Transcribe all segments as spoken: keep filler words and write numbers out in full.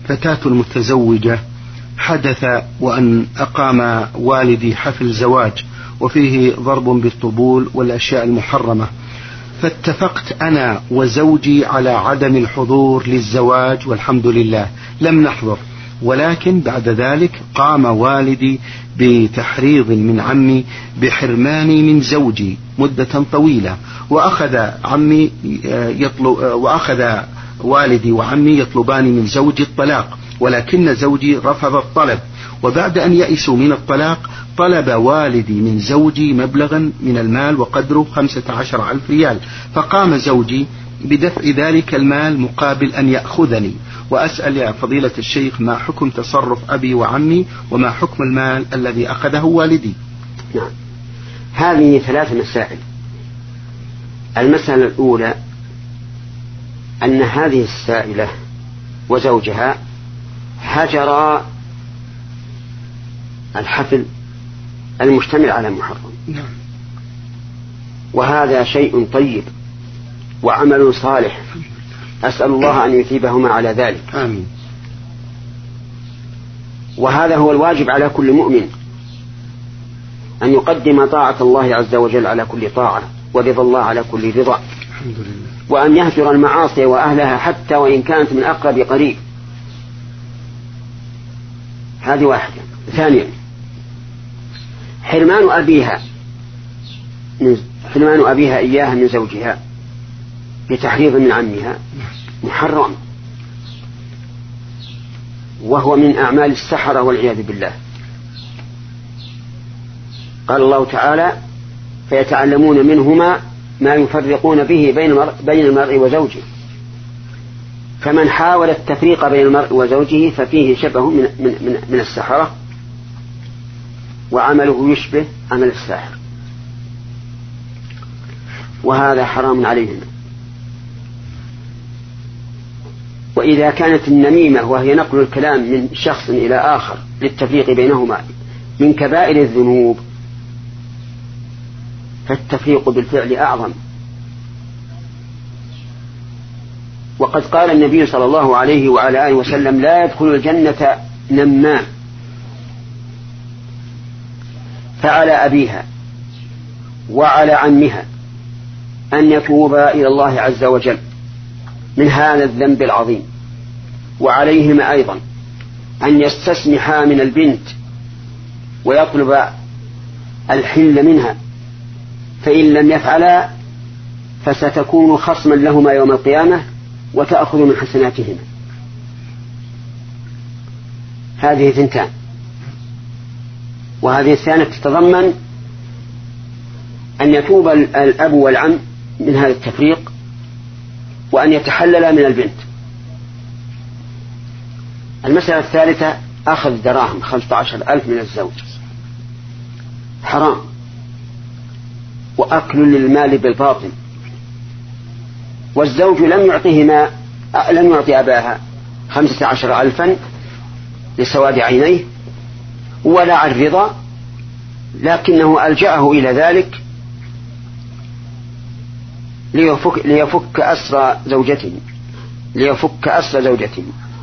فتاة متزوجة حدث وأن أقام والدي حفل زواج وفيه ضرب بالطبول والأشياء المحرمة، فاتفقت أنا وزوجي على عدم الحضور للزواج والحمد لله لم نحضر، ولكن بعد ذلك قام والدي بتحريض من عمي بحرماني من زوجي مدة طويلة، وأخذ عمي يطلب وأخذ والدي وعمي يطلبان من زوجي الطلاق، ولكن زوجي رفض الطلب، وبعد أن يئسوا من الطلاق طلب والدي من زوجي مبلغا من المال وقدره خمسة عشر ألف ريال، فقام زوجي بدفع ذلك المال مقابل أن يأخذني. وأسأل يا فضيلة الشيخ ما حكم تصرف أبي وعمي وما حكم المال الذي أخذه والدي؟ نعم، هذه ثلاث مسائل. المسألة الأولى أن هذه السائلة وزوجها هجر الحفل المشتمل على محرم، وهذا شيء طيب وعمل صالح، أسأل الله أن يثيبهما على ذلك. آمين. وهذا هو الواجب على كل مؤمن، أن يقدم طاعة الله عز وجل على كل طاعة، ورضا الله على كل رضا، الحمد لله. وأن يهجر المعاصي وأهلها حتى وإن كانت من أقرب قريب. هذه واحدة. ثانيا، حرمان أبيها حرمان أبيها إياها من زوجها بتحريض من عمها محرم، وهو من أعمال السحرة والعياذ بالله. قال الله تعالى: فيتعلمون منهما ما يفرقون به بين المرء وزوجه، فمن حاول التفريق بين المرء وزوجه ففيه شبه من, من, من, من السحرة، وعمله يشبه عمل الساحر، وهذا حرام عليهم. وإذا كانت النميمة وهي نقل الكلام من شخص إلى آخر للتفريق بينهما من كبائر الذنوب، فالتفريق بالفعل أعظم. وقد قال النبي صلى الله عليه وعلى آله وسلم: لا يدخل الجنة نمام. فعلى أبيها وعلى عمها أن يتوبا إلى الله عز وجل من هذا الذنب العظيم، وعليهما أيضا أن يستسمحا من البنت ويطلب الحل منها، فإن لم يفعلا فستكون خصما لهما يوم القيامة وتأخذ من حسناتهما. هذه ثنتان. وهذه الثانية تتضمن أن يتوب الأب والعم من هذا التفريق، وأن يتحلل من البنت. المسألة الثالثة أخذ دراهم خمسة عشر ألف من الزوج، حرام، وأكل للمال بالباطل. والزوج لم يعطيهما لم يعطي أباها خمسة عشر ألفا لسواد عينيه ولا عن رضا، لكنه ألجأه إلى ذلك ليفك, ليفك أسر زوجته ليفك أسر زوجته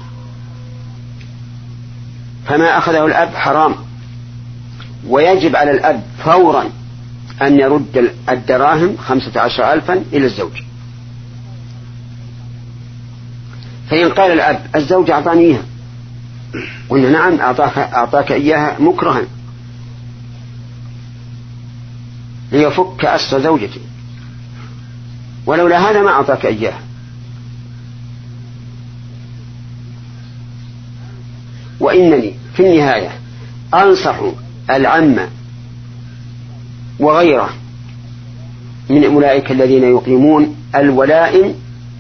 فما أخذه الأب حرام، ويجب على الأب فورا أن يرد الدراهم خمسة عشر ألفا إلى الزوج. فإن قال الأب: الزوج أعطانيها، قلنا: نعم، أعطاك, أعطاك إياها مكرها ليفك أسر زوجته، ولولا هذا ما أعطاك إياها. وإنني في النهاية أنصح العم وغيره من أولئك الذين يقيمون الولائم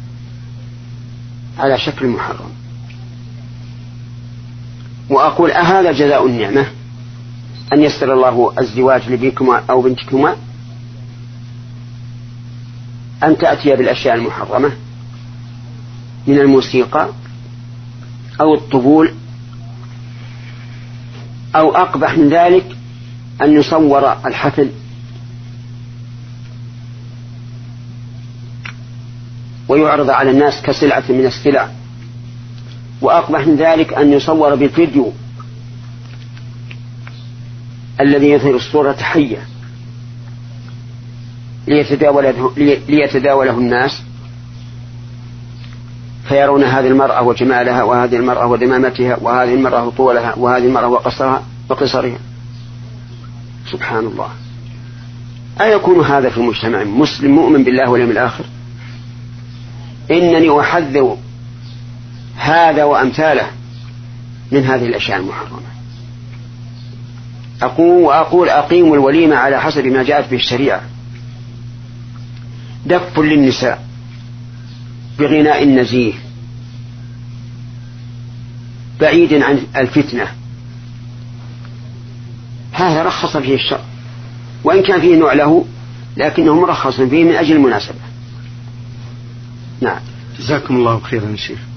على شكل محرم، وأقول: أهذا جزاء النعمة أن يسر الله الزواج لبيكما أو بنتكما أن تأتي بالأشياء المحرمة من الموسيقى أو الطبول، أو أقبح من ذلك أن يصور الحفل ويعرض على الناس كسلعة من السلع، وأقبح من ذلك أن يصور بالفيديو الذي يظهر الصورة حية ليتداوله, ليتداوله الناس فيرون هذه المرأة وجمالها، وهذه المرأة ودمامتها، وهذه المرأة وطولها، وهذه المرأة وقصرها وقصرها. سبحان الله. أيكون هذا في مجتمع مسلم مؤمن بالله واليوم الآخر؟ إنني أحذر هذا وأمثاله من هذه الأشياء المحرمة. أقول وأقول أقيموا الوليمة على حسب ما جاءت به الشريعة، دف للنساء بغناء نزيه بعيد عن الفتنة، هذا رخص فيه الشرع، وإن كان فيه نوع له لكنه مرخص فيه من أجل المناسبة. نعم. جزاكم الله خيرا شيخ.